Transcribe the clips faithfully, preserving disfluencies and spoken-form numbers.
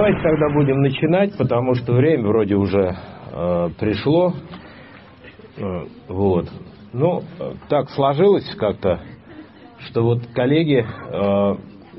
Давайте тогда будем начинать, потому что время вроде уже э, пришло. Э, вот. Ну, так сложилось как-то, что вот коллеги э,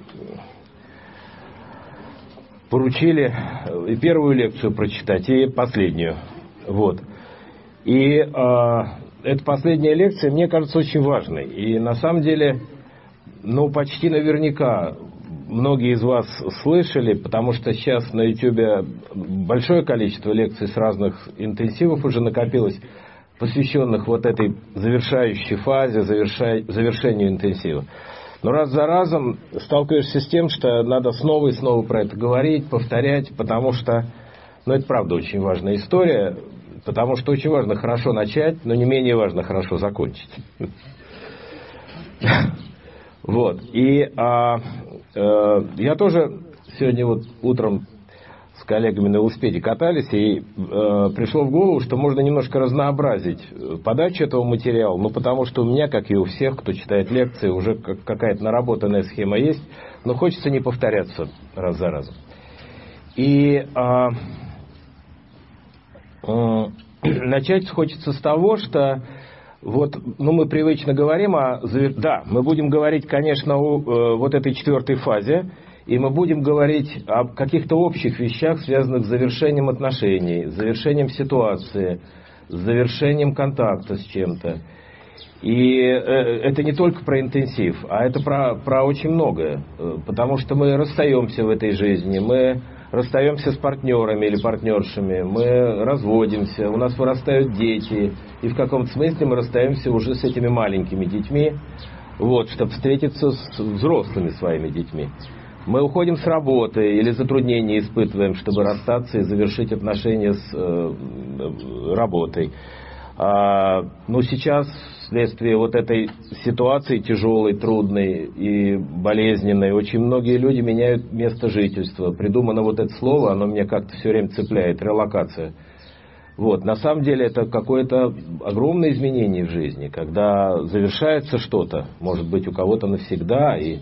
поручили и первую лекцию прочитать, и последнюю. Вот. И э, эта последняя лекция, мне кажется, очень важной. И на самом деле, ну, почти наверняка многие из вас слышали, потому что сейчас на YouTube большое количество лекций с разных интенсивов уже накопилось, посвященных вот этой завершающей фазе, заверша... завершению интенсива. Но раз за разом сталкиваешься с тем, что надо снова и снова про это говорить, повторять, потому что, ну, это правда очень важная история, потому что очень важно хорошо начать, но не менее важно хорошо закончить. Вот. И а, а, я тоже сегодня вот утром с коллегами на велосипеде катались, и а, пришло в голову, что можно немножко разнообразить подачу этого материала, ну, потому что у меня, как и у всех, кто читает лекции, уже какая-то наработанная схема есть, но хочется не повторяться раз за разом. И а, а, начать хочется с того, что вот, ну, мы привычно говорим о... Да, мы будем говорить, конечно, о э, вот этой четвертой фазе, и мы будем говорить о каких-то общих вещах, связанных с завершением отношений, с завершением ситуации, с завершением контакта с чем-то. И э, это не только про интенсив, а это про, про очень многое, потому что мы расстаемся в этой жизни, мы расстаемся с партнерами или партнершами, мы разводимся, у нас вырастают дети, и в каком-то смысле мы расстаемся уже с этими маленькими детьми, вот, чтобы встретиться с взрослыми своими детьми. Мы уходим с работы или затруднения испытываем, чтобы расстаться и завершить отношения с э, работой. А, ну, сейчас вследствие вот этой ситуации тяжелой, трудной и болезненной, очень многие люди меняют место жительства. Придумано вот это слово, оно меня как-то все время цепляет, релокация. Вот. На самом деле это какое-то огромное изменение в жизни, когда завершается что-то, может быть, у кого-то навсегда, и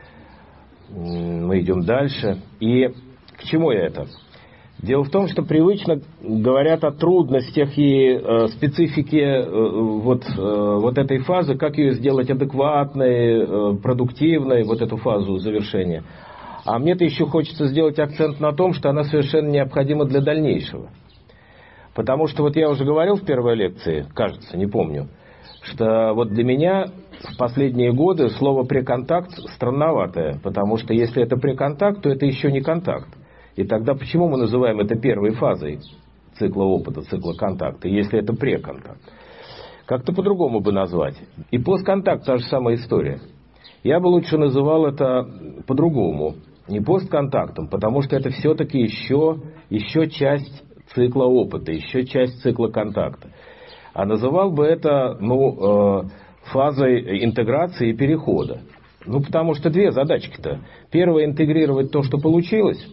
мы идем дальше. И к чему я это? Дело в том, что привычно говорят о трудностях и э, специфике э, вот, э, вот этой фазы, как ее сделать адекватной, э, продуктивной, вот эту фазу завершения. А мне-то еще хочется сделать акцент на том, что она совершенно необходима для дальнейшего. Потому что вот я уже говорил в первой лекции, кажется, не помню, что вот для меня в последние годы слово «преконтакт» странноватое, потому что если это преконтакт, то это еще не контакт. И тогда почему мы называем это первой фазой цикла опыта, цикла контакта, если это преконтакт? Как-то по-другому бы назвать. И постконтакт та же самая история. Я бы лучше называл это по-другому, не постконтактом, потому что это все-таки еще, еще часть цикла опыта, еще часть цикла контакта. А называл бы это, ну, э, фазой интеграции и перехода. Ну, потому что две задачки-то. Первая — интегрировать то, что получилось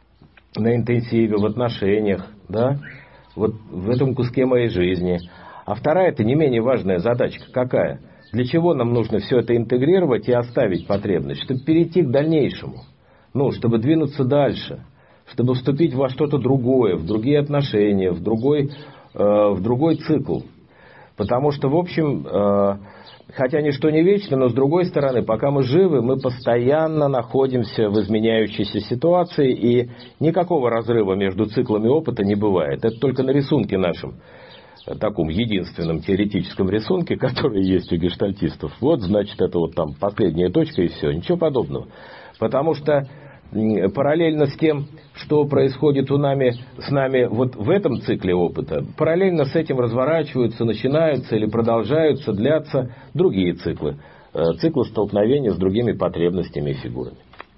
на интенсиве, в отношениях, да, вот в этом куске моей жизни. А вторая — это не менее важная задачка. Какая? Для чего нам нужно все это интегрировать и оставить потребность? Чтобы перейти к дальнейшему. Ну, чтобы двинуться дальше. Чтобы вступить во что-то другое, в другие отношения, в другой, э, в другой цикл. Потому что, в общем, э, хотя ничто не вечно, но с другой стороны, пока мы живы, мы постоянно находимся в изменяющейся ситуации, и никакого разрыва между циклами опыта не бывает. Это только на рисунке нашем, таком единственном теоретическом рисунке, который есть у гештальтистов. Вот, значит, это вот там последняя точка и все. Ничего подобного. Потому что параллельно с тем, что происходит у нами, с нами вот в этом цикле опыта, параллельно с этим разворачиваются, начинаются или продолжаются, длятся другие циклы. Циклы столкновения с другими потребностями и фигурами.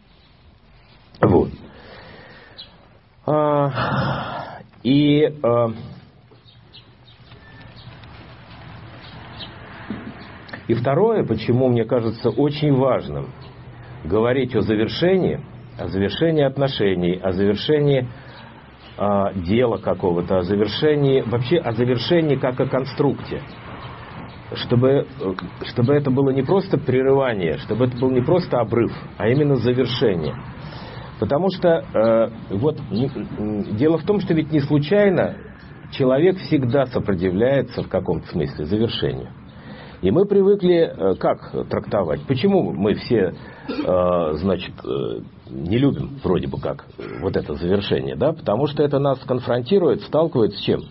Вот. И И второе, почему мне кажется очень важным говорить о завершении, о завершении отношений, о завершении э, дела какого-то, о завершении, вообще о завершении как о конструкте. Чтобы, чтобы это было не просто прерывание, чтобы это был не просто обрыв, а именно завершение. Потому что э, вот не, дело в том, что ведь не случайно человек всегда сопротивляется в каком-то смысле завершению. И мы привыкли э, как трактовать? Почему мы все, э, значит, э, не любим вроде бы как вот это завершение? Да? Потому что это нас конфронтирует, сталкивает с чем?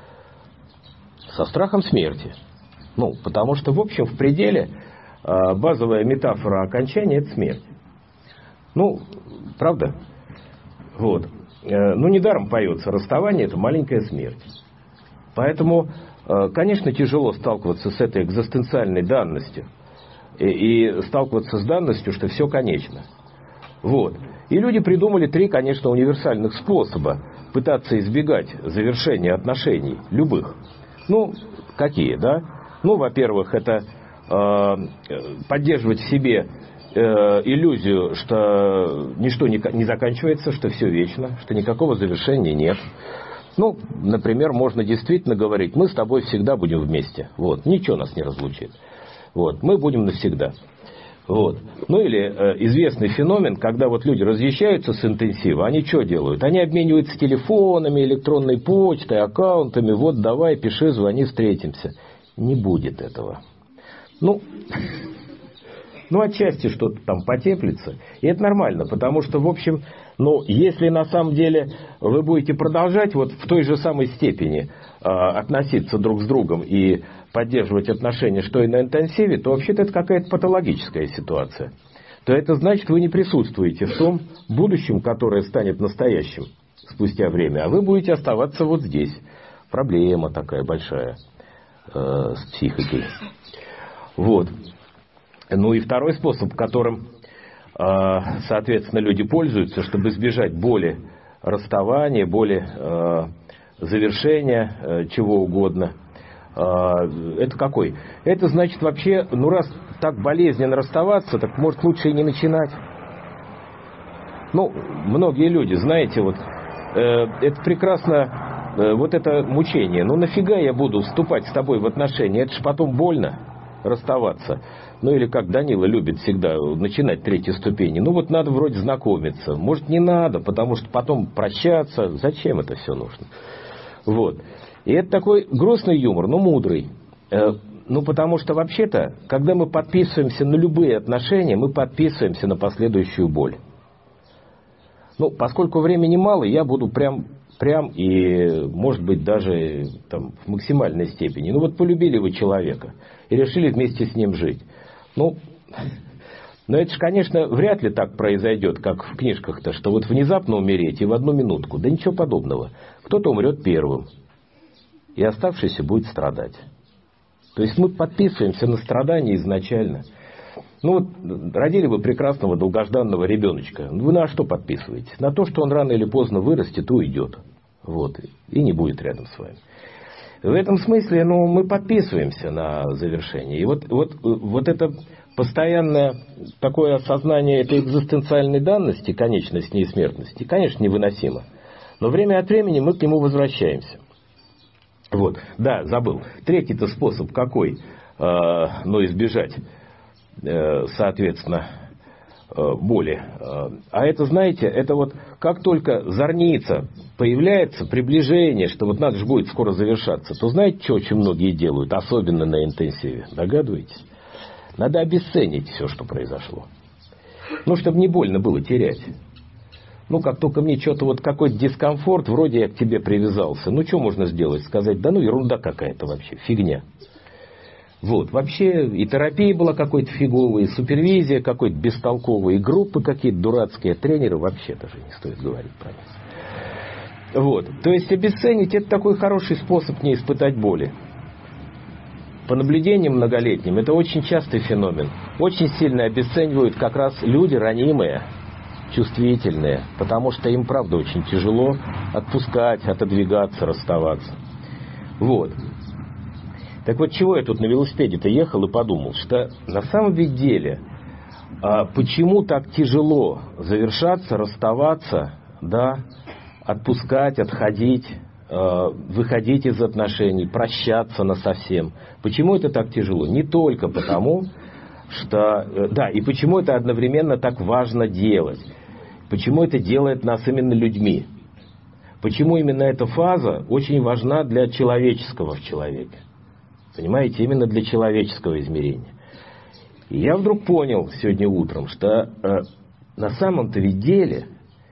Со страхом смерти. Ну, потому что, в общем, в пределе э, базовая метафора окончания – это смерть. Ну, правда? Вот. Э, ну, недаром поется расставание – это маленькая смерть. Поэтому, э, конечно, тяжело сталкиваться с этой экзистенциальной данностью. И, и сталкиваться с данностью, что все конечно. Вот. И люди придумали три, конечно, универсальных способа пытаться избегать завершения отношений, любых. Ну, какие, да? Ну, во-первых, это э, поддерживать в себе э, иллюзию, что ничто не, не заканчивается, что все вечно, что никакого завершения нет. Ну, например, можно действительно говорить, мы с тобой всегда будем вместе. Вот, ничего нас не разлучит. Вот, мы будем навсегда. Вот. Ну или э, известный феномен, когда вот люди разъезжаются с интенсива, они что делают? Они обмениваются телефонами, электронной почтой, аккаунтами. Вот давай, пиши, звони, встретимся. Не будет этого. Ну, ну отчасти что-то там потеплится. И это нормально, потому что, в общем, ну, если на самом деле вы будете продолжать вот в той же самой степени э, относиться друг с другом и поддерживать отношения, что и на интенсиве, то вообще-то это какая-то патологическая ситуация. То это значит, вы не присутствуете в том будущем, которое станет настоящим спустя время, а вы будете оставаться вот здесь. Проблема такая большая э, с психикой. Вот. Ну и второй способ, которым, э, соответственно, люди пользуются, чтобы избежать боли расставания, боли э, завершения, э, чего угодно. Это какой? Это значит вообще, ну раз так болезненно расставаться, так может лучше и не начинать. Ну, многие люди, знаете, вот э, это прекрасно, э, вот это мучение. Ну нафига я буду вступать с тобой в отношения? Это ж потом больно расставаться. Ну или как Данила любит всегда начинать третьи ступени. Ну вот надо вроде знакомиться. Может не надо, потому что потом прощаться. Зачем это все нужно? Вот. И это такой грустный юмор, но мудрый. Э, ну, потому что вообще-то, когда мы подписываемся на любые отношения, мы подписываемся на последующую боль. Ну, поскольку времени мало, я буду прям, прям и, может быть, даже там, в максимальной степени. Ну, вот полюбили вы человека и решили вместе с ним жить. Ну, но это же, конечно, вряд ли так произойдет, как в книжках-то, что вот внезапно умереть и в одну минутку. Да ничего подобного. Кто-то умрет первым. И оставшийся будет страдать. То есть мы подписываемся на страдания изначально. Ну вот родили вы прекрасного долгожданного ребеночка. Вы на что подписываетесь? На то, что он рано или поздно вырастет и уйдет. Вот. И не будет рядом с вами. В этом смысле, ну, мы подписываемся на завершение. И вот, вот, вот это постоянное такое осознание этой экзистенциальной данности, конечности и смертности, конечно, невыносимо. Но время от времени мы к нему возвращаемся. Вот, да, забыл. Третий-то способ какой? Э, ну, избежать, э, соответственно, э, боли. Э, а это, знаете, это вот как только зорница появляется, приближение, что вот надо же будет скоро завершаться, то знаете, что очень многие делают, особенно на интенсиве? Догадываетесь? Надо обесценить все, что произошло. Ну, чтобы не больно было терять. Ну, как только мне что-то вот какой-то дискомфорт, вроде я к тебе привязался. Ну, что можно сделать? Сказать, да ну, ерунда какая-то вообще, фигня. Вот, вообще и терапия была какой-то фиговой, и супервизия какой-то бестолковой, и группы какие-то дурацкие, тренеры вообще даже не стоит говорить про них. Вот, то есть обесценить — это такой хороший способ не испытать боли. По наблюдениям многолетним это очень частый феномен. Очень сильно обесценивают как раз люди ранимые, чувствительные, потому что им, правда, очень тяжело отпускать, отодвигаться, расставаться. Вот. Так вот, чего я тут на велосипеде-то ехал и подумал, что на самом деле, а, почему так тяжело завершаться, расставаться, да, отпускать, отходить, а, выходить из отношений, прощаться насовсем. Почему это так тяжело? Не только потому, что... Да, и почему это одновременно так важно делать. Почему это делает нас именно людьми? Почему именно эта фаза очень важна для человеческого в человеке? Понимаете, именно для человеческого измерения. И я вдруг понял сегодня утром, что э, на самом-то ведь деле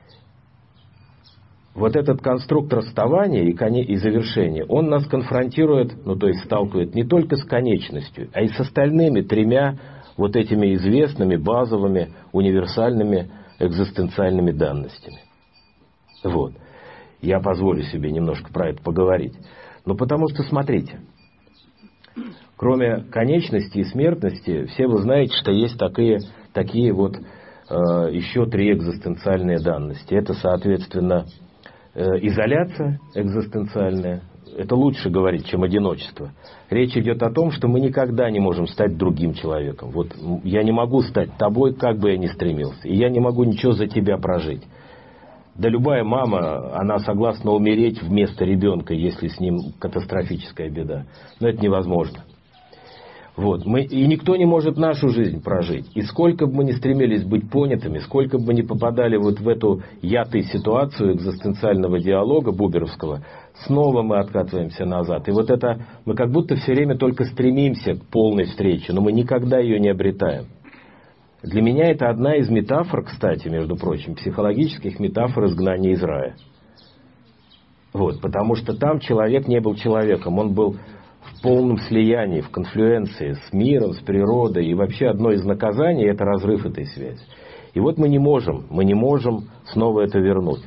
вот этот конструкт расставания и, коне, и завершения, он нас конфронтирует, ну то есть сталкивает не только с конечностью, а и с остальными тремя вот этими известными, базовыми, универсальными экзистенциальными данностями. Вот. Я позволю себе немножко про это поговорить. Ну потому что, смотрите, кроме конечности и смертности, все вы знаете, что есть такие, такие вот э, еще три экзистенциальные данности. Это, соответственно, э, изоляция экзистенциальная. Это лучше говорить, чем одиночество. Речь идет о том, что мы никогда не можем стать другим человеком. Вот я не могу стать тобой, как бы я ни стремился. И я не могу ничего за тебя прожить. Да любая мама, она согласна умереть вместо ребенка, если с ним катастрофическая беда. Но это невозможно. Вот. Мы, и никто не может нашу жизнь прожить. И сколько бы мы ни стремились быть понятыми, сколько бы мы ни попадали вот в эту ятую ситуацию экзистенциального диалога буберовского, снова мы откатываемся назад. И вот это, мы как будто все время только стремимся к полной встрече, но мы никогда ее не обретаем. Для меня это одна из метафор, кстати, между прочим, психологических метафор изгнания из рая. Вот, потому что там человек не был человеком, он был в полном слиянии, в конфлюенции с миром, с природой. И вообще одно из наказаний – это разрыв этой связи. И вот мы не можем, мы не можем снова это вернуть.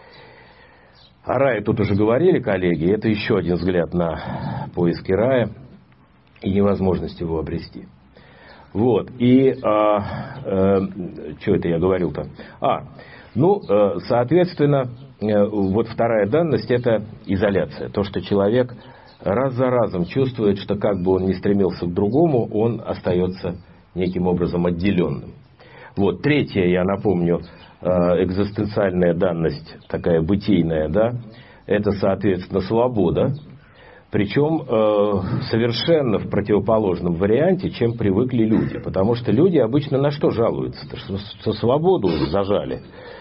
О рае тут уже говорили коллеги, это еще один взгляд на поиски рая и невозможность его обрести. Вот, и а, а, что это я говорил-то? А, ну, соответственно, вот вторая данность – это изоляция. То, что человек раз за разом чувствует, что как бы он ни стремился к другому, он остается неким образом отделенным. Вот, третья, я напомню, экзистенциальная данность, такая бытийная, да, это, соответственно, свобода. Причем э, совершенно в противоположном варианте, чем привыкли люди. Потому что люди обычно на что жалуются? Что со свободу зажали,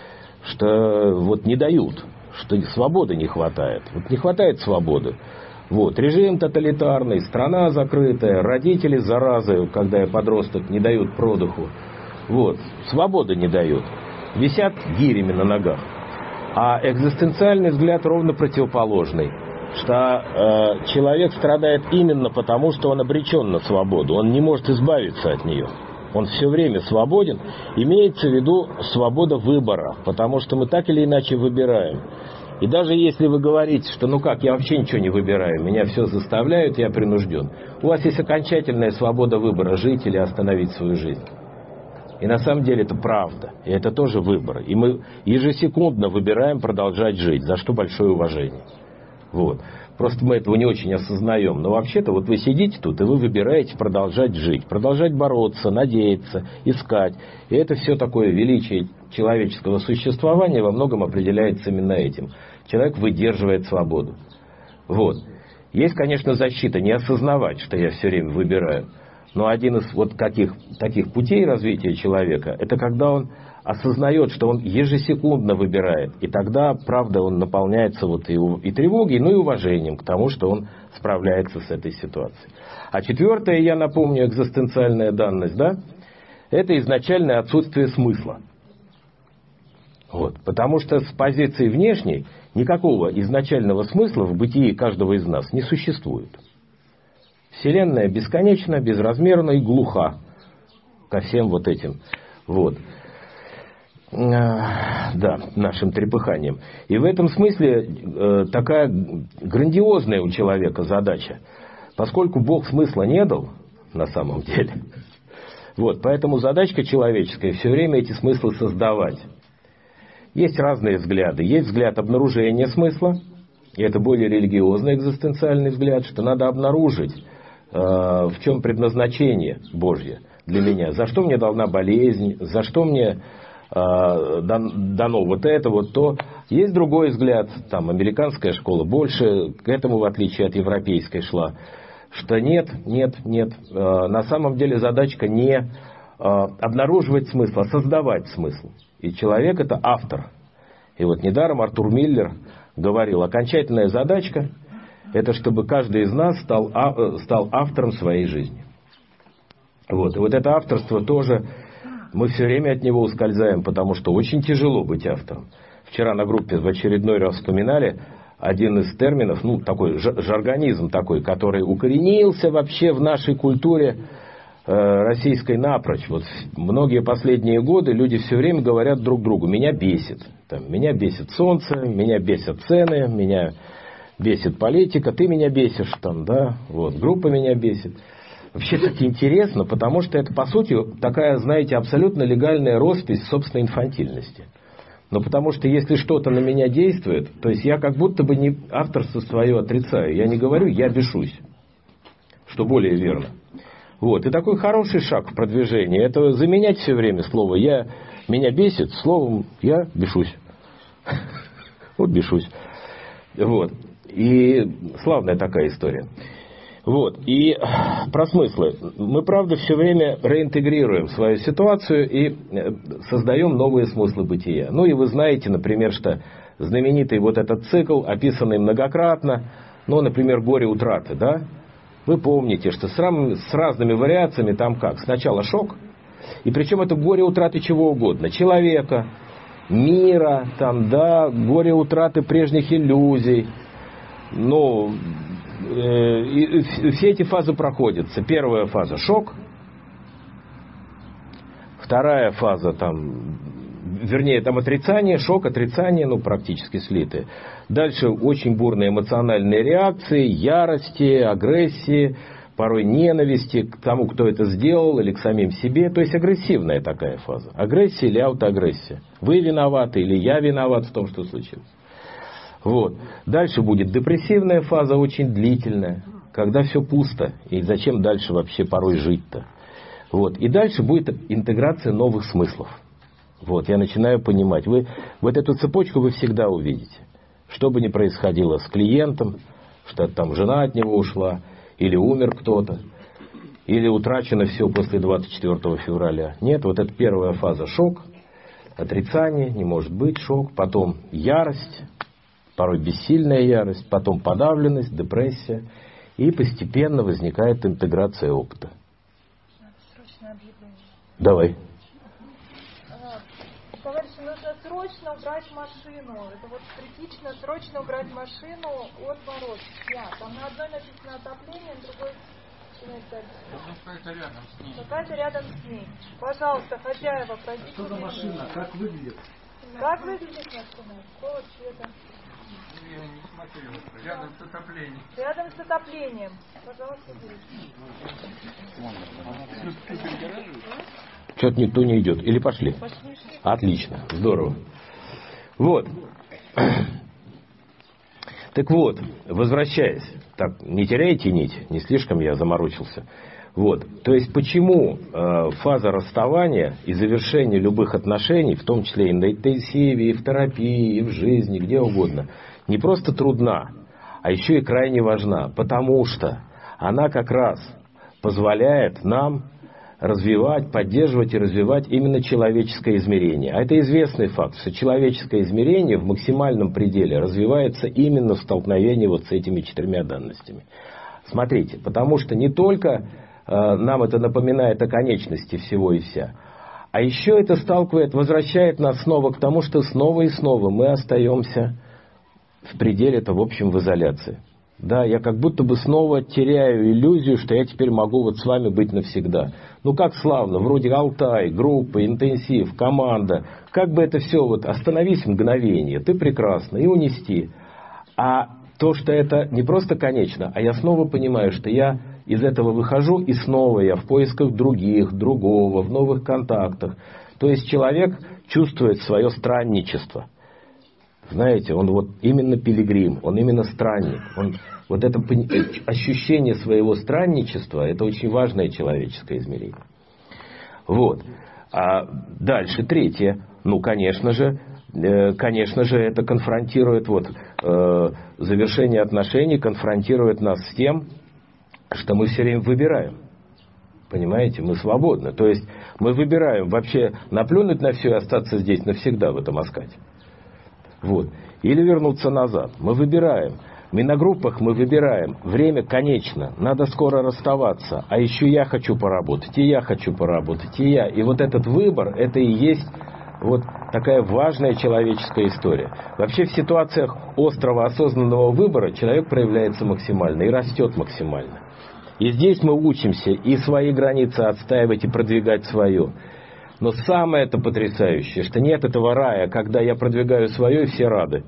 что вот не дают, что свободы не хватает. Вот не хватает свободы. Вот, режим тоталитарный, страна закрытая, родители заразы, когда я подросток, не дают продыху. Вот, свободы не дают. Висят гирями на ногах. А экзистенциальный взгляд ровно противоположный. Что э, человек страдает именно потому, что он обречен на свободу. Он не может избавиться от нее. Он все время свободен. Имеется в виду свобода выбора. Потому что мы так или иначе выбираем. И даже если вы говорите, что ну как, я вообще ничего не выбираю, меня все заставляют, я принужден. У вас есть окончательная свобода выбора, жить или остановить свою жизнь. И на самом деле это правда. И это тоже выбор. И мы ежесекундно выбираем продолжать жить. За что большое уважение. Вот. Просто мы этого не очень осознаем. Но вообще-то вот вы сидите тут, и вы выбираете продолжать жить. Продолжать бороться, надеяться, искать. И это все такое величие человеческого существования во многом определяется именно этим. Человек выдерживает свободу. Вот. Есть, конечно, защита не осознавать, что я все время выбираю. Но один из вот каких, таких путей развития человека, это когда он осознает, что он ежесекундно выбирает. И тогда, правда, он наполняется вот и, и тревогой, ну и уважением к тому, что он справляется с этой ситуацией. А четвертое, я напомню, экзистенциальная данность, да, это изначальное отсутствие смысла. Вот, потому что с позиции внешней никакого изначального смысла в бытии каждого из нас не существует. Вселенная бесконечна, безразмерна и глуха ко всем вот этим вот, да, нашим трепыханиям. И в этом смысле э, такая грандиозная у человека задача, поскольку Бог смысла не дал на самом деле. Вот, поэтому задачка человеческая все время эти смыслы создавать. Есть разные взгляды. Есть взгляд обнаружения смысла, и это более религиозный экзистенциальный взгляд, что надо обнаружить, э, в чем предназначение Божье для меня. За что мне дана болезнь, за что мне э, дано вот это, вот то. Есть другой взгляд, там американская школа больше к этому, в отличие от европейской, шла, что нет, нет, нет. Э, на самом деле задачка не обнаруживать смысл, а создавать смысл. И человек — это автор. И вот недаром Артур Миллер говорил, окончательная задачка — это чтобы каждый из нас стал, стал автором своей жизни. Вот. И вот это авторство тоже, мы все время от него ускользаем, потому что очень тяжело быть автором. Вчера на группе в очередной раз вспоминали один из терминов, ну, такой жаргонизм такой, который укоренился вообще в нашей культуре э, российской напрочь. Вот многие последние годы люди все время говорят друг другу: меня бесит. Там, меня бесит солнце, меня бесят цены, меня бесит политика, ты меня бесишь, там, да, вот, группа меня бесит. Вообще, кстати, интересно, потому что это, по сути, такая, знаете, абсолютно легальная роспись собственной инфантильности. Но потому что если что-то на меня действует, то есть я как будто бы не авторство свое отрицаю. Я не говорю, я бешусь, что более верно. Вот. И такой хороший шаг в продвижении — это заменять все время слово «я», «меня бесит» словом «я бешусь». Вот бешусь. Вот. И славная такая история. Вот. И про смыслы. Мы, правда, все время реинтегрируем свою ситуацию и создаем новые смыслы бытия. Ну и вы знаете, например, что знаменитый вот этот цикл, описанный многократно, ну, например, «Горе утраты», да? Вы помните, что с, рам... с разными вариациями там как? Сначала шок, и причем это горе утраты чего угодно. Человека, мира, там, да, горе утраты прежних иллюзий. Ну... И все эти фазы проходятся. Первая фаза — шок. Вторая фаза, там, вернее, там отрицание, шок, отрицание, ну, практически слитые. Дальше очень бурные эмоциональные реакции, ярости, агрессии, порой ненависти к тому, кто это сделал, или к самим себе. То есть агрессивная такая фаза. Агрессия или аутоагрессия. Вы виноваты или я виноват в том, что случилось. Вот. Дальше будет депрессивная фаза, очень длительная, когда все пусто. И зачем дальше вообще порой жить-то? Вот. И дальше будет интеграция новых смыслов. Вот. Я начинаю понимать. Вы, вот эту цепочку вы всегда увидите. Что бы ни происходило с клиентом, что там жена от него ушла, или умер кто-то, или утрачено все после двадцать четвёртого февраля. Нет, вот это первая фаза — шок, отрицание, не может быть, шок, потом ярость, порой бессильная ярость, потом подавленность, депрессия, и постепенно возникает интеграция опыта. Срочное объявление. Давай. Товарищи, нужно срочно убрать машину. Это вот критично, срочно убрать машину от ворот. Я. Там на одной написано отопление, на другой какая-то рядом с ней. Какая-то рядом с ней. Пожалуйста, хозяева, пройдите. Что за машина? Как выглядит? Как выглядит машина? Какого цвета? Я не смотрел. Рядом с отоплением. Рядом с отоплением. Пожалуйста, берите. Что-то никто не идет. Или пошли? Пошли. Отлично. Здорово. Вот. Так вот, возвращаясь. Так, не теряйте нить. Не слишком я заморочился. Вот. То есть, почему э, фаза расставания и завершения любых отношений, в том числе и на интенсиве, и в терапии, и в жизни, где угодно, не просто трудна, а еще и крайне важна. Потому что она как раз позволяет нам развивать, поддерживать и развивать именно человеческое измерение. А это известный факт, что человеческое измерение в максимальном пределе развивается именно в столкновении вот с этими четырьмя данностями. Смотрите, потому что не только нам это напоминает о конечности всего и вся. А еще это сталкивает, возвращает нас снова к тому, что снова и снова мы остаемся в пределе-то, в общем, в изоляции. Да, я как будто бы снова теряю иллюзию, что я теперь могу вот с вами быть навсегда. Ну как славно, вроде Алтай, группа, интенсив, команда. Как бы это все вот, остановись мгновение, ты прекрасна, и унести. А то, что это не просто конечно, а я снова понимаю, что я из этого выхожу, и снова я в поисках других, другого, в новых контактах. То есть человек чувствует свое странничество. Знаете, он вот именно пилигрим, он именно странник. Он, вот это ощущение своего странничества, это очень важное человеческое измерение. Вот. А дальше третье. Ну, конечно же, э, конечно же, это конфронтирует, вот, э, завершение отношений конфронтирует нас с тем, что мы все время выбираем. Понимаете, мы свободны. То есть Мы выбираем вообще наплюнуть на все и остаться здесь навсегда в этом Аскате. Вот. Или вернуться назад. Мы выбираем. Мы на группах мы выбираем. Время конечно. Надо скоро расставаться. А еще я хочу поработать. И я хочу поработать. И я. И вот этот выбор, это и есть вот такая важная человеческая история. Вообще в ситуациях острого осознанного выбора человек проявляется максимально и растет максимально. И здесь мы учимся и свои границы отстаивать, и продвигать свое. Но самое это потрясающее, что нет этого рая, когда я продвигаю свое, и все рады.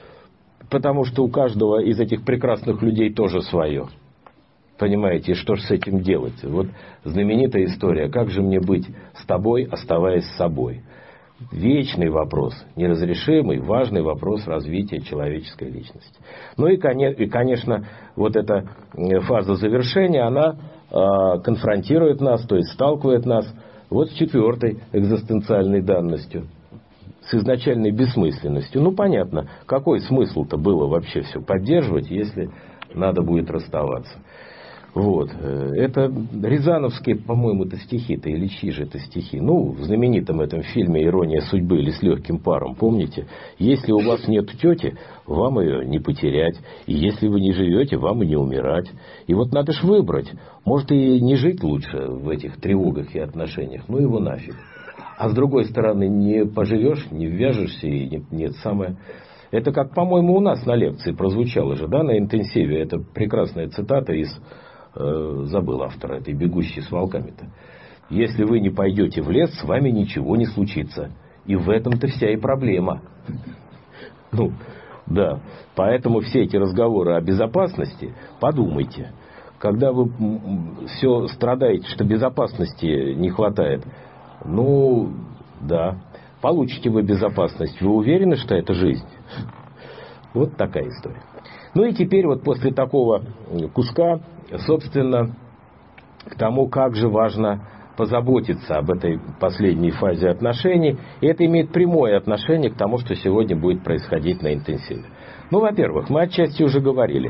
Потому что у каждого из этих прекрасных людей тоже свое. Понимаете, и что же с этим делать? Вот знаменитая история, как же мне быть с тобой, оставаясь с собой? Вечный вопрос, неразрешимый, важный вопрос развития человеческой личности. Ну и, конечно, вот эта фаза завершения, она конфронтирует нас, то есть сталкивает нас вот с четвертой экзистенциальной данностью, с изначальной бессмысленностью. Ну, понятно, какой смысл-то было вообще все поддерживать, если надо будет расставаться. Вот. Это рязановские, по-моему, это стихи-то, или чьи же это стихи? Ну, в знаменитом этом фильме «Ирония судьбы» или «С легким паром», помните? Если у вас нет тети, вам ее не потерять. И если вы не живете, вам и не умирать. И вот надо ж выбрать. Может, и не жить лучше в этих тревогах и отношениях. Ну, его нафиг. А с другой стороны, не поживешь, не ввяжешься, и нет, нет самое... Это как, по-моему, у нас на лекции прозвучало же, да, на интенсиве. Это прекрасная цитата из... Забыл автора этой «Бегущей с волками»-то. Если вы не пойдете в лес, с вами ничего не случится. И в этом-то вся и проблема. Ну, да. Поэтому все эти разговоры о безопасности, подумайте. Когда вы все страдаете, что безопасности не хватает, ну, да. Получите вы безопасность. Вы уверены, что это жизнь? Вот такая история. Ну и теперь вот после такого куска, собственно, к тому, как же важно позаботиться об этой последней фазе отношений. И это имеет прямое отношение к тому, что сегодня будет происходить на интенсиве. Ну, во-первых, мы отчасти уже говорили,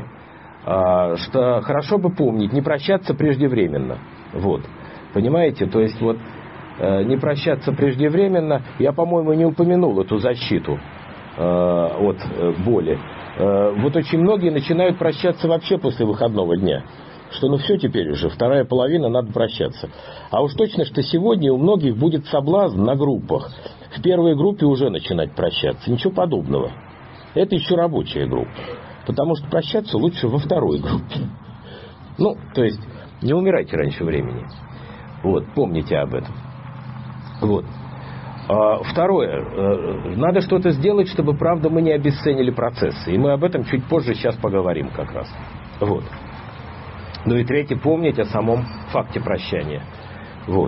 что хорошо бы помнить, не прощаться преждевременно. Вот. Понимаете? То есть вот не прощаться преждевременно, я, по-моему, не упомянул эту защиту от боли. Вот очень многие начинают прощаться вообще после выходного дня. Что ну все теперь уже, вторая половина, надо прощаться. А уж точно, что сегодня у многих будет соблазн на группах. В первой группе уже начинать прощаться. Ничего подобного. Это еще рабочая группа. Потому что прощаться лучше во второй группе. Ну, то есть, не умирайте раньше времени. Вот, помните об этом. Вот. Второе. Надо что-то сделать, чтобы, правда, мы не обесценили процессы. И мы об этом чуть позже сейчас поговорим как раз. Вот. Ну и третье. Помнить о самом факте прощания. Вот.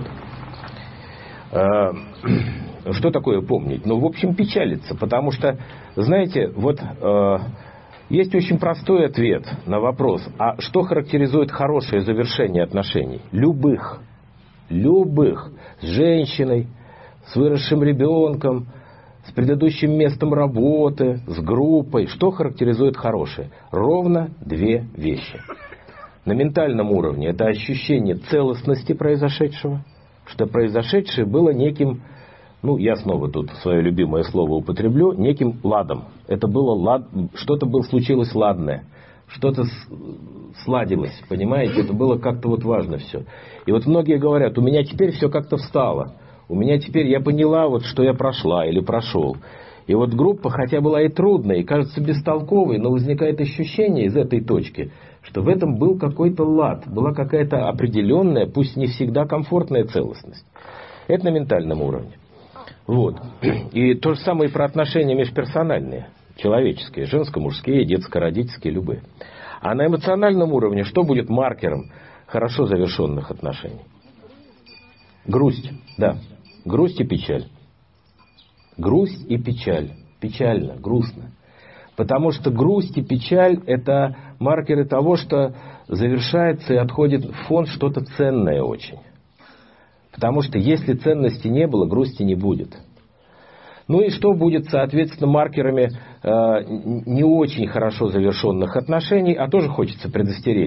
Что такое помнить? Ну, в общем, печалиться. Потому что, знаете, вот есть очень простой ответ на вопрос. А что характеризует хорошее завершение отношений? Любых. Любых. С женщиной, с выросшим ребенком, с предыдущим местом работы, с группой. Что характеризует хорошее? Ровно две вещи. На ментальном уровне это ощущение целостности произошедшего, что произошедшее было неким, ну, я снова тут свое любимое слово употреблю, неким ладом. Это было лад, что-то было, случилось ладное, что-то сладилось, понимаете, это было как-то вот важно все. И вот многие говорят, у меня теперь все как-то встало. У меня теперь, я поняла, вот, что я прошла или прошел. И вот группа, хотя была и трудной, и кажется бестолковой, но возникает ощущение из этой точки, что в этом был какой-то лад, была какая-то определенная, пусть не всегда комфортная целостность. Это на ментальном уровне. Вот. И то же самое и про отношения межперсональные, человеческие, женско-мужские, детско-родительские, любые. А на эмоциональном уровне что будет маркером хорошо завершенных отношений? Грусть, да. Грусть и печаль. Грусть и печаль. Печально, грустно. Потому что грусть и печаль – это маркеры того, что завершается и отходит в фон что-то ценное очень. Потому что если ценности не было, грусти не будет. Ну и что будет, соответственно, маркерами э, не очень хорошо завершенных отношений, а тоже хочется предостеречь,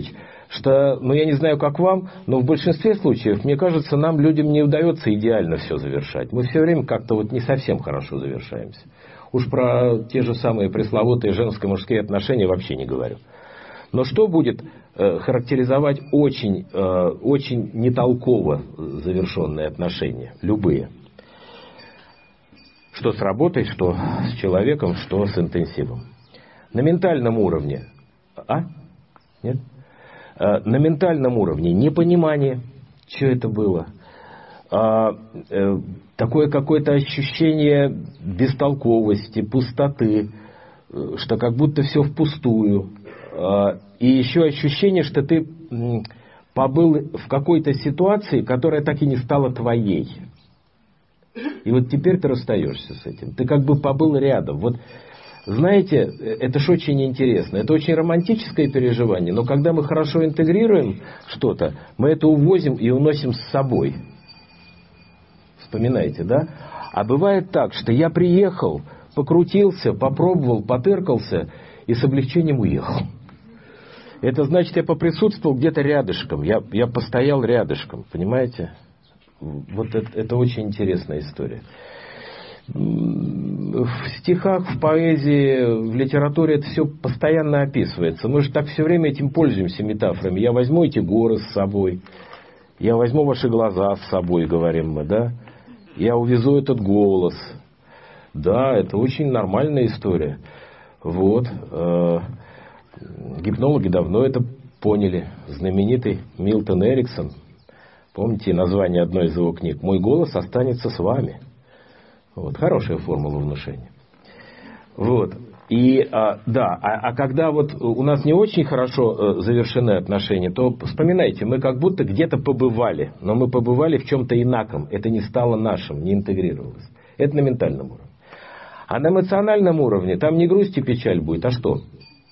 что, ну я не знаю, как вам, но в большинстве случаев, мне кажется, нам, людям, не удается идеально все завершать. Мы все время как-то вот не совсем хорошо завершаемся. Уж про те же самые пресловутые женско-мужские отношения вообще не говорю. Но что будет э, характеризовать очень, э, очень нетолково завершенные отношения? Любые. Что с работой, что с человеком, что с интенсивом. На ментальном уровне. А? Нет? Э, на ментальном уровне непонимание, что это было. А, э, такое какое-то ощущение бестолковости, пустоты, э, что как будто все впустую. А, и еще ощущение, что ты м, побыл в какой-то ситуации, которая так и не стала твоей. И вот теперь ты расстаешься с этим. Ты как бы побыл рядом. Вот знаете, это же очень интересно. Это очень романтическое переживание, но когда мы хорошо интегрируем что-то, мы это увозим и уносим с собой. Вспоминаете, да? А бывает так, что я приехал, покрутился, попробовал, потыркался и с облегчением уехал. Это значит, я поприсутствовал где-то рядышком, я, я постоял рядышком, понимаете? Вот это, это очень интересная история. В стихах, в поэзии, в литературе это все постоянно описывается. Мы же так все время этим пользуемся метафорами. Я возьму эти горы с собой, я возьму ваши глаза с собой, говорим мы, да? Я увезу этот голос. Да, это очень нормальная история. Вот. Гипнологи давно это поняли. Знаменитый Милтон Эриксон, помните название одной из его книг? «Мой голос останется с вами». Вот, хорошая формула внушения. Вот. И, а, да, а, а когда вот у нас не очень хорошо завершены отношения, то вспоминайте, мы как будто где-то побывали, но мы побывали в чем-то инаком. Это не стало нашим, не интегрировалось. Это на ментальном уровне. А на эмоциональном уровне там не грусть и печаль будет, а что?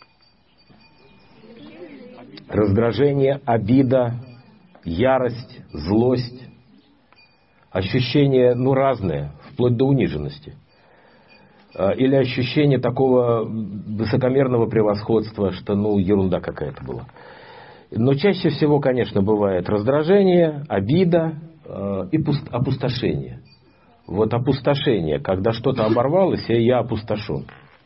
Раздражение, обида, ярость, злость, ощущения, ну, разные, вплоть до униженности. Или ощущение такого высокомерного превосходства, что, ну, ерунда какая-то была. Но чаще всего, конечно, бывает раздражение, обида и опустошение. Вот опустошение, когда что-то оборвалось, и я опустошен.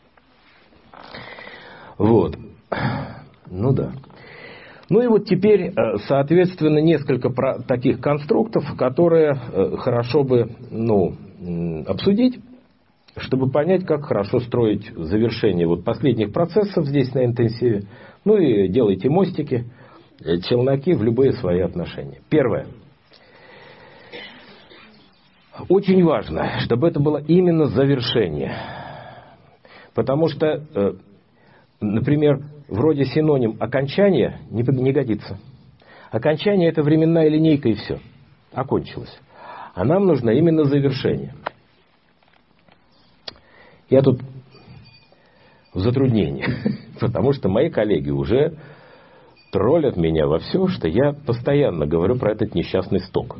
Вот. Ну да. Ну и вот теперь, соответственно, несколько таких конструктов, которые хорошо бы, ну, обсудить, чтобы понять, как хорошо строить завершение вот последних процессов здесь на интенсиве. Ну и делайте мостики, челноки в любые свои отношения. Первое. Очень важно, чтобы это было именно завершение. Потому что, например, вроде синоним окончания не годится. Окончание — это временная линейка и все. Окончилось. А нам нужно именно завершение. Я тут в затруднении, потому что мои коллеги уже троллят меня во все, что я постоянно говорю про этот несчастный сток.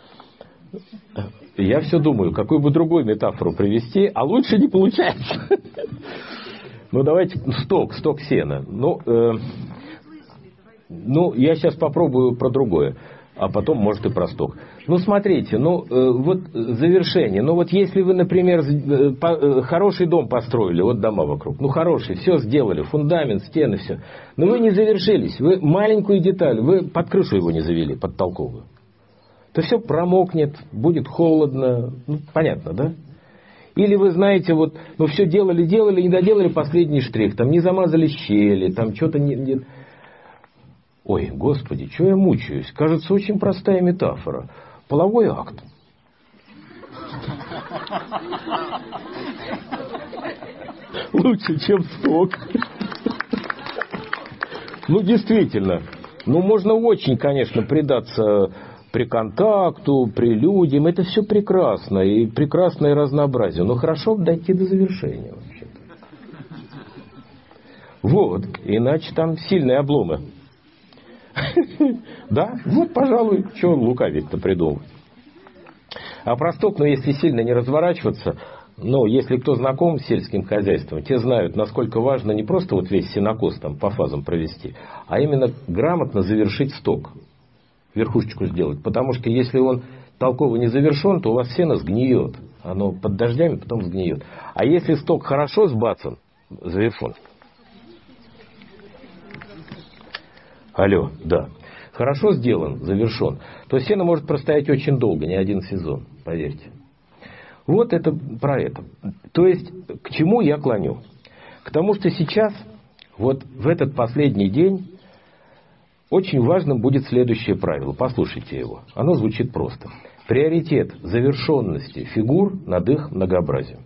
Я все думаю, какую бы другую метафору привести, а лучше не получается. Ну, давайте сток, сток сена. Ну, э, ну, я сейчас попробую про другое, а потом, может, и про сток. Ну, смотрите, ну, э, вот завершение. Ну, вот если вы, например, э, по, э, хороший дом построили, вот дома вокруг, ну, хороший, все сделали, фундамент, стены, все. Но вы не завершились, вы маленькую деталь, вы под крышу его не завели, под толковую. То все промокнет, будет холодно, ну, понятно, да? Или вы знаете, вот, ну, все делали, делали, не доделали последний штрих, там не замазали щели, там что-то не... не... Ой, господи, что я мучаюсь? Кажется, очень простая метафора. Половой акт. Лучше, чем сток. Ну, действительно. Ну, можно очень, конечно, предаться при контакту, прелюдиям. Это все прекрасно. И прекрасное разнообразие. Но хорошо дойти до завершения. Вообще-то. Вот. Иначе там сильные обломы. Да? Вот, пожалуй, что лукавить-то придумать. А про сток, ну, если сильно не разворачиваться, Но если кто знаком с сельским хозяйством, те знают, насколько важно не просто вот весь сенокос там по фазам провести, а именно грамотно завершить сток, верхушечку сделать. Потому что если он толково не завершен, то у вас сено сгниет. Оно под дождями потом сгниет. А если сток хорошо сбацан, завершен. Алло, да. Хорошо сделан, завершен, то сено может простоять очень долго, не один сезон, поверьте. Вот это про это. То есть, к чему я клоню? К тому, что сейчас, вот в этот последний день, очень важным будет следующее правило. Послушайте его. Оно звучит просто. Приоритет завершенности фигур над их многообразием.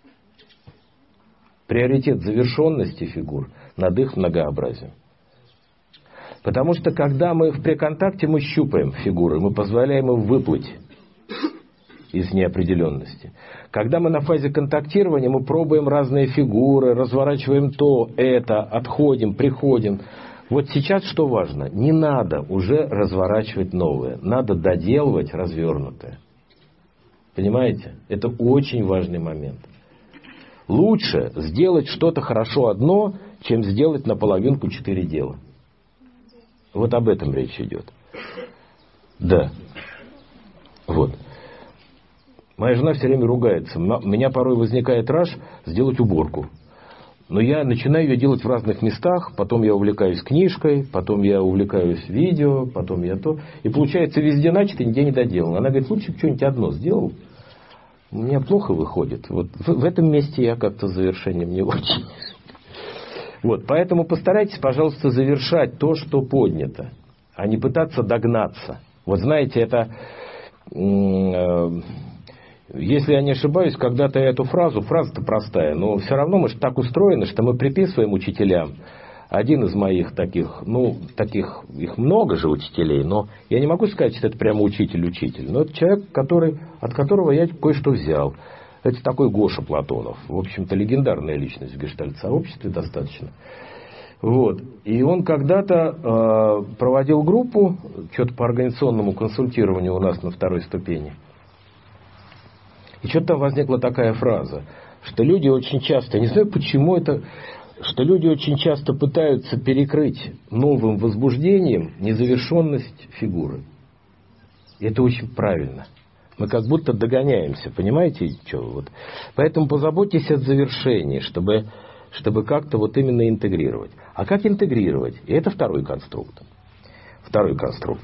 Приоритет завершенности фигур над их многообразием. Потому что когда мы в преконтакте, мы щупаем фигуры, мы позволяем им выплыть из неопределенности. Когда мы на фазе контактирования, мы пробуем разные фигуры, разворачиваем то, это, отходим, приходим. Вот сейчас что важно? Не надо уже разворачивать новое. Надо доделывать развернутое. Понимаете? Это очень важный момент. Лучше сделать что-то хорошо одно, чем сделать наполовинку четыре дела. Вот об этом речь идет. Да. Вот. Моя жена все время ругается. У меня порой возникает раж сделать уборку. Но я начинаю ее делать в разных местах. Потом я увлекаюсь книжкой, потом я увлекаюсь видео, потом я то. И получается везде начато, нигде не доделано. Она говорит, лучше бы что-нибудь одно сделал. У меня плохо выходит. Вот в, в этом месте я как-то с завершением не очень. Вот, поэтому постарайтесь, пожалуйста, завершать то, что поднято, а не пытаться догнаться. Вот знаете, это, э, если я не ошибаюсь, когда-то я эту фразу, фраза-то простая, но все равно мы же так устроены, что мы приписываем учителям. Один из моих таких, ну, таких, их много же учителей, но я не могу сказать, что это прямо учитель-учитель, но это человек, который, от которого я кое-что взял. Это такой Гоша Платонов. В общем-то, легендарная личность в гештальт-сообществе достаточно. Вот. И он когда-то э, проводил группу, что-то по организационному консультированию у нас на второй ступени. И что-то там возникла такая фраза, что люди очень часто, не знаю почему это, что люди очень часто пытаются перекрыть новым возбуждением незавершенность фигуры. И это очень правильно. Мы как будто догоняемся, понимаете? Что? Вот. Поэтому позаботьтесь о завершении, чтобы, чтобы как-то вот именно интегрировать. А как интегрировать? И это второй конструкт. Второй конструкт.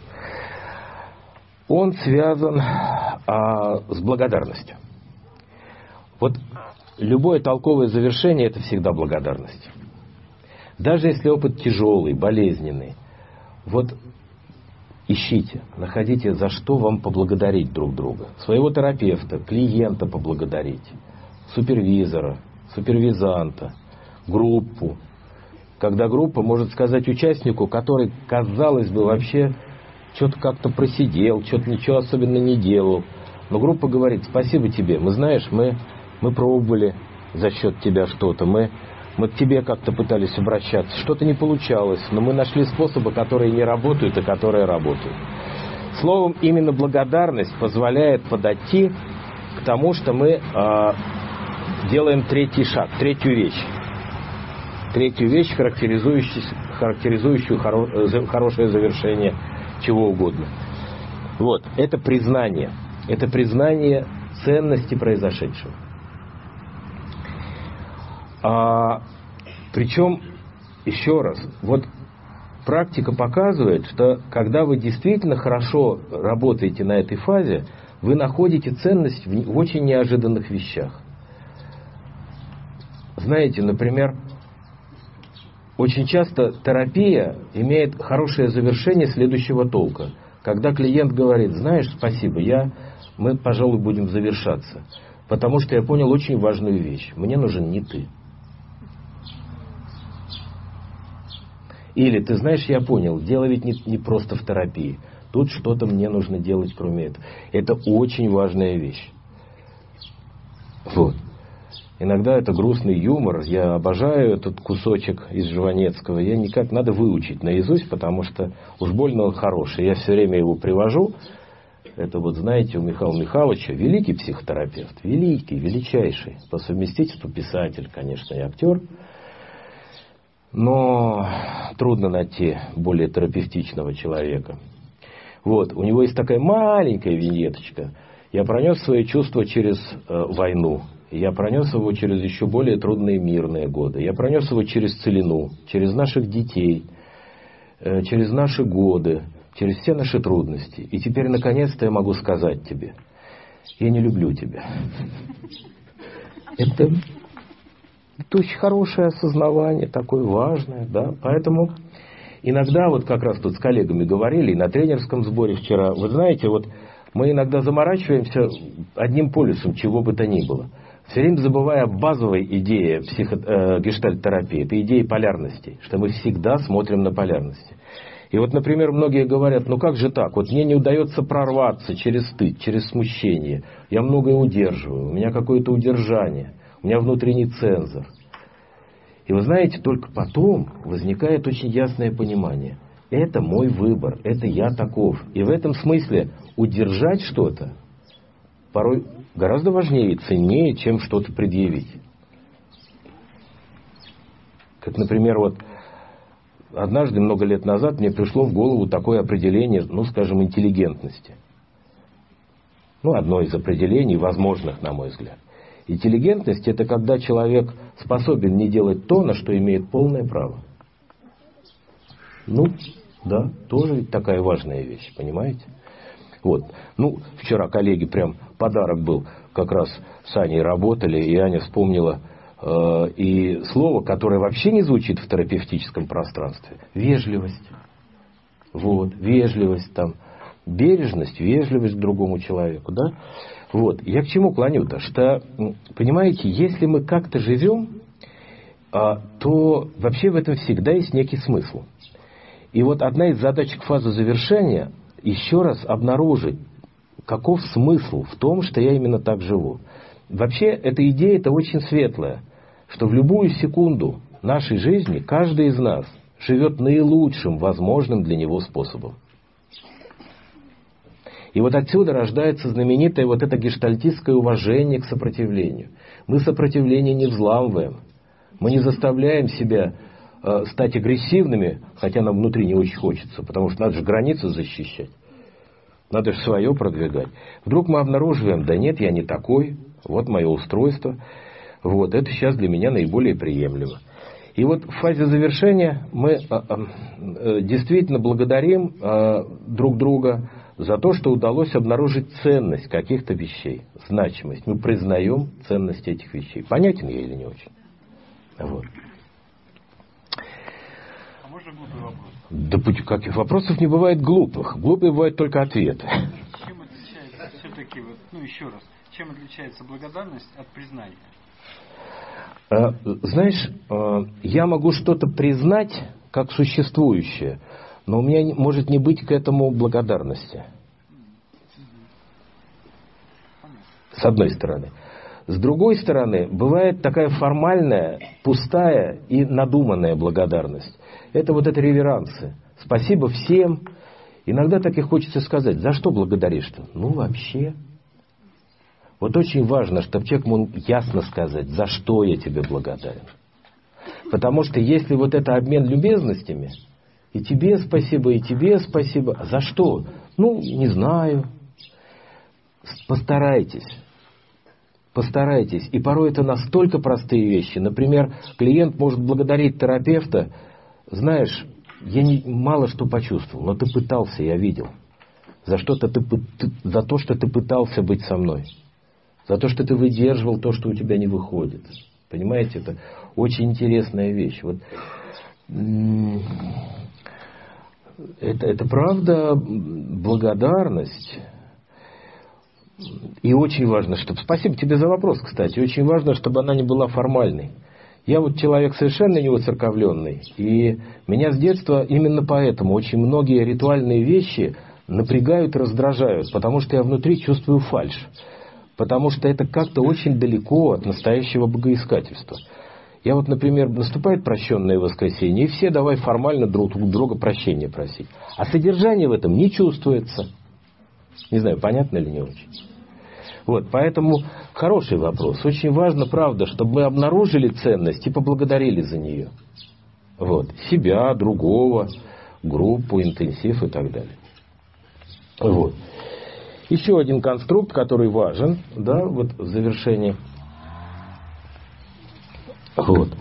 Он связан а, с благодарностью. Вот любое толковое завершение – это всегда благодарность. Даже если опыт тяжелый, болезненный. Вот ищите, находите, за что вам поблагодарить друг друга. Своего терапевта, клиента поблагодарить, супервизора, супервизанта, группу. Когда группа может сказать участнику, который, казалось бы, вообще что-то как-то просидел, что-то ничего особенно не делал. Но группа говорит, спасибо тебе, мы знаешь, мы, мы пробовали за счет тебя что-то, мы... Мы к тебе как-то пытались обращаться, что-то не получалось, но мы нашли способы, которые не работают, и которые работают. Словом, именно благодарность позволяет подойти к тому, что мы э, делаем третий шаг, третью вещь. Третью вещь, характеризующую, характеризующую хоро, хорошее завершение чего угодно. Вот, это признание. Это признание ценности произошедшего. А, причем, еще раз, вот практика показывает, что когда вы действительно хорошо работаете на этой фазе, вы находите ценность в, в очень неожиданных вещах. Знаете, например, очень часто терапия имеет хорошее завершение следующего толка. Когда клиент говорит, знаешь, спасибо, я, мы, пожалуй, будем завершаться, потому что я понял очень важную вещь. Мне нужен не ты. Или, ты знаешь, я понял, дело ведь не, не просто в терапии. Тут что-то мне нужно делать, кроме этого. Это очень важная вещь. Вот. Иногда это грустный юмор. Я обожаю этот кусочек из Жванецкого. Я никак надо выучить наизусть, потому что уж больно он хороший. Я все время его привожу. Это вот, знаете, у Михаила Михайловича великий психотерапевт, великий, величайший, по совместительству писатель, конечно, и актер. Но трудно найти более терапевтичного человека. Вот, у него есть такая маленькая виньеточка. Я пронес свои чувства через э, войну. Я пронес его через еще более трудные мирные годы. Я пронес его через целину, через наших детей, э, через наши годы, через все наши трудности. И теперь, наконец-то, я могу сказать тебе: я не люблю тебя. Это, это очень хорошее осознавание, такое важное, да. Поэтому иногда, вот как раз тут с коллегами говорили, и на тренерском сборе вчера, вы знаете, вот мы иногда заморачиваемся одним полюсом, чего бы то ни было. Все время забывая о базовой идее психо, э, гештальт-терапии, это идея полярностей, что мы всегда смотрим на полярности. И вот, например, многие говорят: ну как же так, вот мне не удается прорваться через стыд, через смущение, я многое удерживаю, у меня какое-то удержание, у меня внутренний цензор. И вы знаете, только потом возникает очень ясное понимание: это мой выбор, это я таков. И в этом смысле удержать что-то порой гораздо важнее и ценнее, чем что-то предъявить. Как, например, вот однажды, много лет назад, мне пришло в голову такое определение, ну, скажем, интеллигентности. Ну, одно из определений, возможных, на мой взгляд. Интеллигентность – это когда человек способен не делать то, на что имеет полное право. Ну, да, тоже такая важная вещь, понимаете? Вот. Ну, вчера коллеги, прям подарок был, как раз с Аней работали, и Аня вспомнила э, и слово, которое вообще не звучит в терапевтическом пространстве. Вежливость. Вот, вежливость там. Бережность, вежливость к другому человеку, да? Вот. Я к чему клоню-то? Что, понимаете, если мы как-то живем, а, то вообще в этом всегда есть некий смысл. И вот одна из задачек фазы завершения – еще раз обнаружить, каков смысл в том, что я именно так живу. Вообще, эта идея-то очень светлая, что в любую секунду нашей жизни каждый из нас живет наилучшим возможным для него способом. И вот отсюда рождается знаменитое вот это гештальтистское уважение к сопротивлению. Мы сопротивление не взламываем. Мы не заставляем себя э, стать агрессивными, хотя нам внутри не очень хочется, потому что надо же границы защищать. Надо же свое продвигать. Вдруг мы обнаруживаем: да нет, я не такой, вот мое устройство, вот это сейчас для меня наиболее приемлемо. И вот в фазе завершения мы э, э, действительно благодарим э, друг друга за то, что удалось обнаружить ценность каких-то вещей, значимость. Мы признаем ценность этих вещей. Понятен я или не очень? Вот. А можно глупый вопрос? Да каких вопросов не бывает глупых. Глупые бывают только ответы. Чем отличается все-таки, вот, ну еще раз, чем отличается благодарность от признания? Знаешь, я могу что-то признать как существующее, но у меня может не быть к этому благодарности. С одной стороны. С другой стороны, бывает такая формальная, пустая и надуманная благодарность. Это вот это реверансы. Спасибо всем. Иногда так и хочется сказать: за что благодаришь-то? Ну, вообще. Вот очень важно, чтобы человек мог ясно сказать, за что я тебе благодарен. Потому что если вот это обмен любезностями, и тебе спасибо, и тебе спасибо, а за что? Ну, не знаю. Постарайтесь. Постарайтесь. И порой это настолько простые вещи. Например, клиент может благодарить терапевта: знаешь, я не, мало что почувствовал, но ты пытался, я видел. За, что-то ты, ты, за то, что ты пытался быть со мной. За то, что ты выдерживал то, что у тебя не выходит. Понимаете, это очень интересная вещь. Вот, это, это правда благодарность. И очень важно, чтобы... Спасибо тебе за вопрос, кстати. Очень важно, чтобы она не была формальной. Я вот человек совершенно не воцерковленный. И меня с детства именно поэтому очень многие ритуальные вещи напрягают и раздражают. Потому что я внутри чувствую фальшь. Потому что это как-то очень далеко от настоящего богоискательства. Я вот, например, наступает прощенное воскресенье, и все давай формально друг у друга прощения просить. А содержание в этом не чувствуется. Не знаю, понятно или не очень. Вот, поэтому хороший вопрос. Очень важно, правда, чтобы мы обнаружили ценность и поблагодарили за нее. Вот. Себя, другого, группу, интенсив и так далее. Вот. Еще один конструкт, который важен, да, вот в завершении. Вот.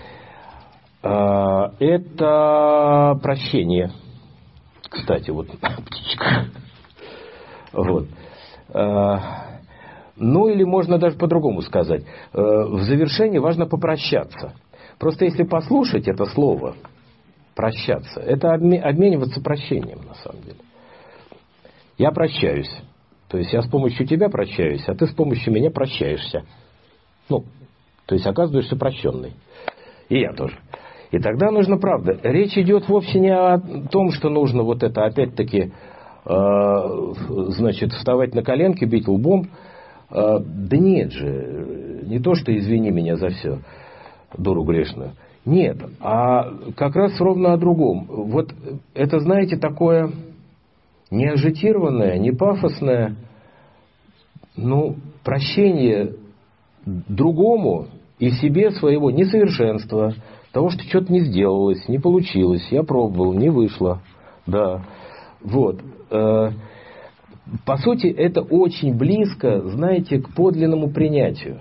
А, это прощение. Кстати, вот птичка. Вот. А, ну или можно даже по-другому сказать. А, в завершении важно попрощаться. Просто если послушать это слово, прощаться, это обмениваться прощением на самом деле. Я прощаюсь. То есть я с помощью тебя прощаюсь, а ты с помощью меня прощаешься. Ну, то есть оказываешься прощенный. И я тоже. И тогда нужно, правда, речь идет вовсе не о том, что нужно вот это опять-таки, э, значит, вставать на коленки, бить лбом. Э, да нет же, не то, что извини меня за все, дуру грешную. Нет, а как раз ровно о другом. Вот это, знаете, такое не ажитированное, не пафосное, ну, прощение другому и себе своего несовершенства, того, что что-то не сделалось, не получилось, я пробовал, не вышло. Да, вот. По сути, это очень близко, знаете, к подлинному принятию.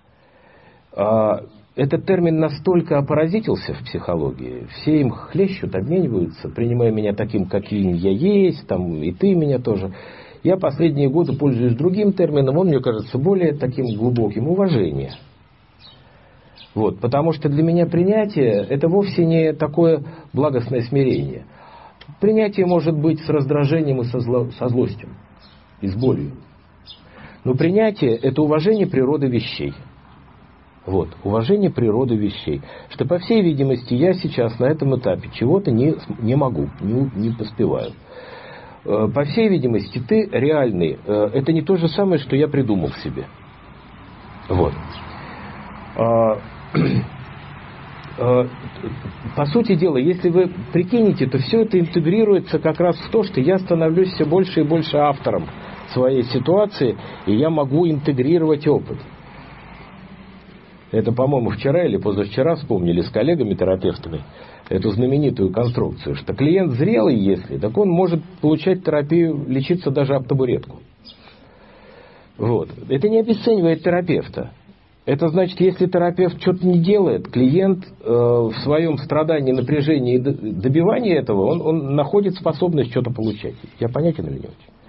Этот термин настолько опаразитился в психологии, все им хлещут, обмениваются, принимая меня таким, каким я есть, там, и ты меня тоже. Я последние годы пользуюсь другим термином, он мне кажется более таким глубоким, уважение. Вот, потому что для меня принятие это вовсе не такое благостное смирение. Принятие может быть с раздражением и со, зло, со злостью, и с болью. Но принятие это уважение природы вещей. Вот, уважение природы вещей. Что, по всей видимости, я сейчас на этом этапе чего-то не, не могу, не, не поспеваю. По всей видимости, ты реальный. Это не то же самое, что я придумал себе. Вот. По сути дела, если вы прикинете, то все это интегрируется как раз в то, что я становлюсь все больше и больше автором своей ситуации, и я могу интегрировать опыт. Это, по-моему, вчера или позавчера вспомнили с коллегами-терапевтами эту знаменитую конструкцию, что клиент зрелый, если, так он может получать терапию, лечиться даже об табуретку. Вот. Это не обесценивает терапевта. Это значит, если терапевт что-то не делает, клиент э, в своем страдании, напряжении и добивании этого, он, он находит способность что-то получать. Я понятен или не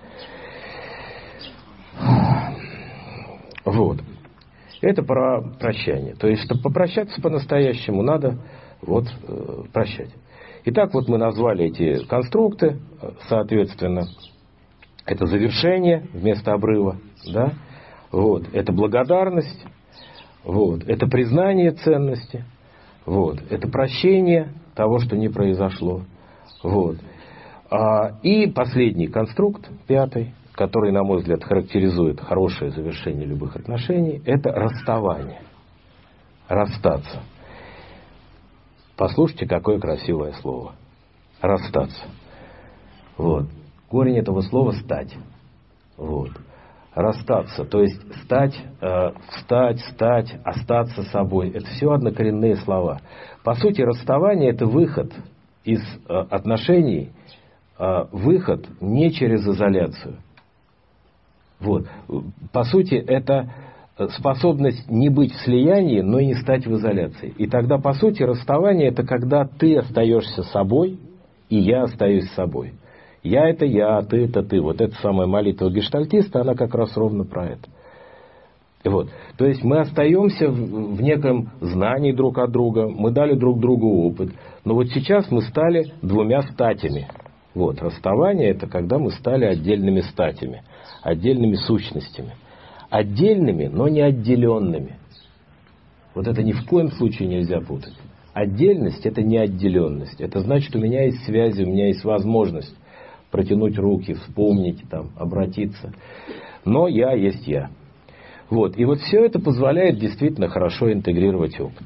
очень? Вот. Это про прощание. То есть, чтобы попрощаться по-настоящему, надо вот, э, прощать. Итак, вот мы назвали эти конструкты, соответственно, это завершение вместо обрыва, да? Вот, это благодарность, вот, это признание ценности, вот, это прощение того, что не произошло. Вот. А, и последний конструкт, пятый, который, на мой взгляд, характеризует хорошее завершение любых отношений, это расставание. Расстаться. Послушайте, какое красивое слово. Расстаться. Вот. Корень этого слова «стать». Вот. Расстаться, то есть стать, э, встать, стать, остаться собой. Это все однокоренные слова. По сути, расставание – это выход из э, отношений, э, выход не через изоляцию. Вот. По сути, это способность не быть в слиянии, но и не стать в изоляции. И тогда, по сути, расставание – это когда ты остаешься собой, и я остаюсь собой. Я – это я, ты – это ты. Вот эта самая молитва гештальтиста, она как раз ровно про это. Вот. То есть мы остаемся в, в неком знании друг от друга, мы дали друг другу опыт. Но вот сейчас мы стали двумя статями. Вот. Расставание – это когда мы стали отдельными статями, отдельными сущностями. Отдельными, но не отделенными. Вот это ни в коем случае нельзя путать. Отдельность – это не отделенность. Это значит, у меня есть связи, у меня есть возможность протянуть руки, вспомнить, там, обратиться. Но я есть я. Вот. И вот все это позволяет действительно хорошо интегрировать опыт.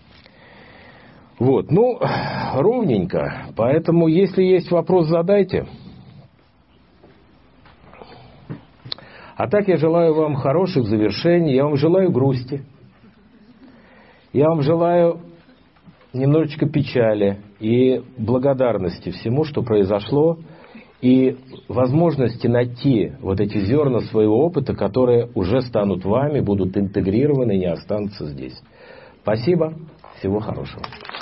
Вот. Ну, ровненько. Поэтому, если есть вопрос, задайте. А так я желаю вам хороших завершений, я вам желаю грусти, я вам желаю немножечко печали и благодарности всему, что произошло, и возможности найти вот эти зерна своего опыта, которые уже станут вами, будут интегрированы и не останутся здесь. Спасибо, всего хорошего.